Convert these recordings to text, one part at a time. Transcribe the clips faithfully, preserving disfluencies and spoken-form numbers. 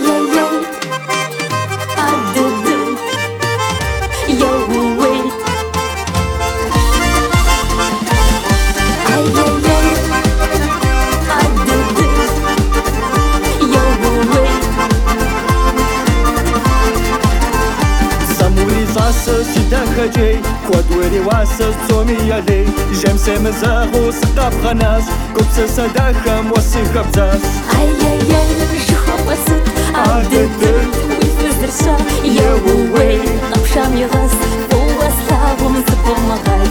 Quaduri wasas tsomi yale Jem se mezaro stap khanas Kopse sadakam wasi khabzas Ay ay ay, jho wasut Adedel, wifes dersha Yawuwe, qabsham yagas Fuwas lagum zipo magay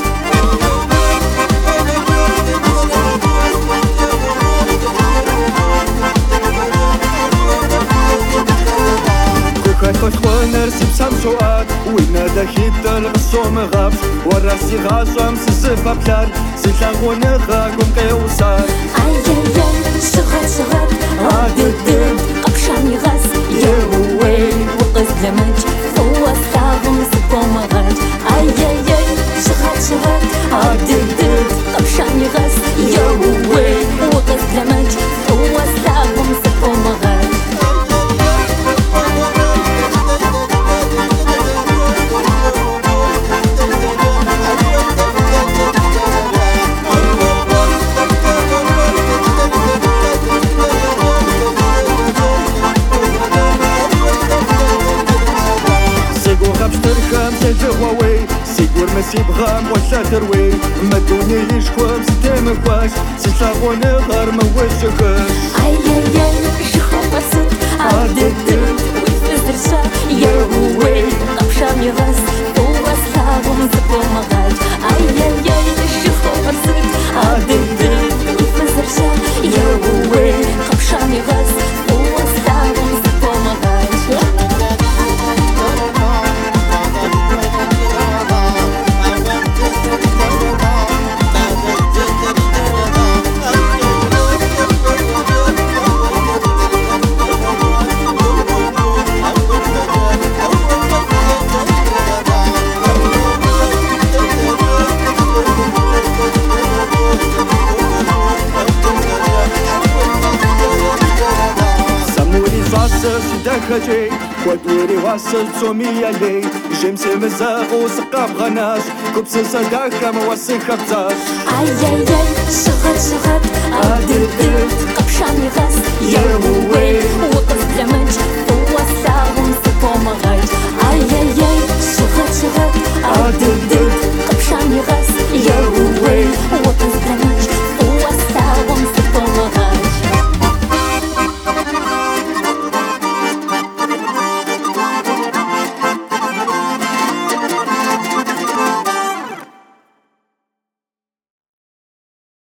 خوانر سبسام شوات وينا داكيت الغصوم غابش وراسي غاشم سزفا بلاد سيتلاغون غاكم قيوصار Ay ay ay, شغل شغل Adedel, qabsham yagas Yawuwe, waqas blamaj Fuwas lagum zipo magay Ay ay ay, شغل شغل Adedel, qabsham yagas Yawuwe, waqas blamaj Fuwas lagum zipo magay سيقور مسيب غام ولا تروي ما دوني ليش خوام ستام كواش سيتلاغون غار ما وشكاش Ay ay ay, jho wasut Adedel, wifes dersha Yawuwe, qabsham yagas Fuwas lagum zipo magay Ay ay ay, jho wasut Adedel, wifes dersha Yawuwe, qabsham yagas Fuwas lagum zipo magay داكاجي ودوري واصل تسومي يالي جيمسي مزاغو سقاب غناش كبسة صداكا مواسي خبزاش Ay ay ay, شغل شغل Adedel, qabsham yagas Yawuwe